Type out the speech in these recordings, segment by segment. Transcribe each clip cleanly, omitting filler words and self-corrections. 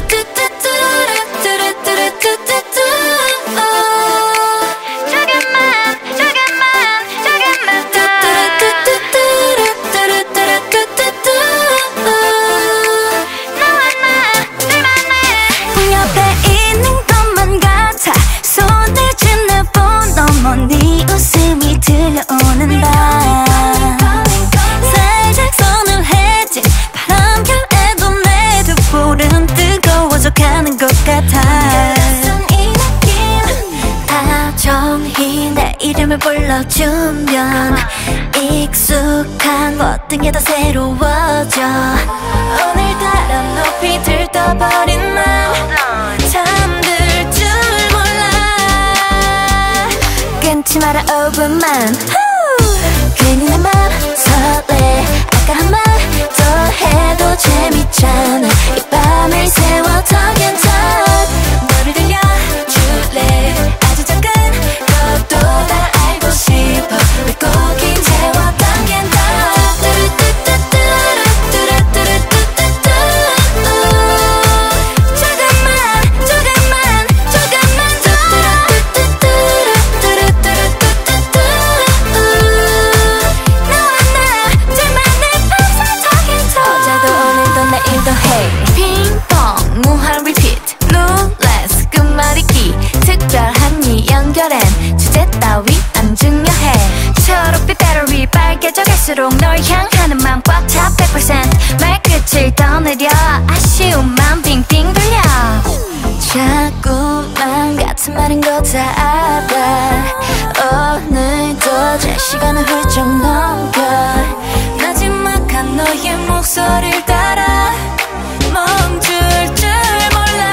네 웃음이 들려오는 밤 살짝 손을 해진 바람결에도 내 두 볼은 뜨거워져 가는 것 같아. 이 느낌 다정히 내 이름을 불러주면 익숙한 모든 게 더 새로워져. 오늘따라 높이 들떠버린 맘 잠들 줄 끊지 마라 5분만. 괜히 내 맘 설레. 아까 한 말 더 해도 재밌잖아. 이 밤을 세워 더 괜찮아. 너를 들려줄래. 아주 작은 것도 다 알고 싶어. 물고기 채웠던 겐다. 핑퐁 무한 리피트 룰레스 끝말잇기 특별한 이 연결엔 주제 따위 안 중요해. 초록빛 배터리 빨개져 갈수록 널 향하는 맘 꽉 차 100% 말끝을 떠내려 아쉬움만 빙빙 돌려. 자꾸만 같은 말인 거 다 알아. 오늘도 제 시간을 훌쩍 넘겨. 나지막한 너의 목소리를 따라 멈출 줄 몰라.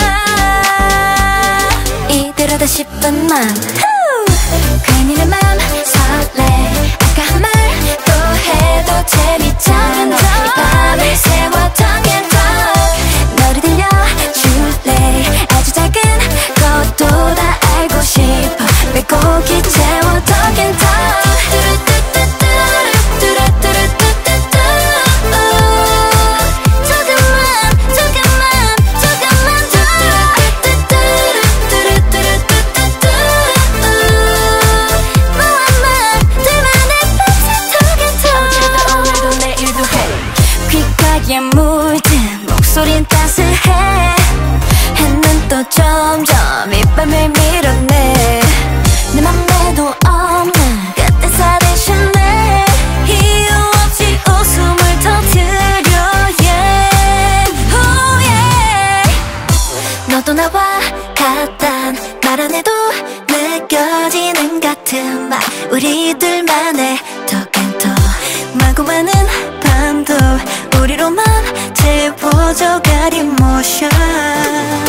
이대로다 10분만. 괜히 내 맘 설레. 아까 한 말 또 해도 재밌잖아. 이 밤을 세웠던 겐더. 너를 들려줄래. 아주 작은 것도 다 알고 싶어. 물고기 채웠던 겐더. 귓가에 물든 목소린 따스해. 해는 또 점점 입밤을 밀어내. 내 맘에도 없는 그때 사대신내. 이유 없이 웃음을 터뜨려 yeah. Oh yeah. 너도 나와 같단 말 안 해도 느껴지는 같은 말. 우리들만의 톡앤톡 마구 많은 밤도 우리로만 채워져 가린 모션.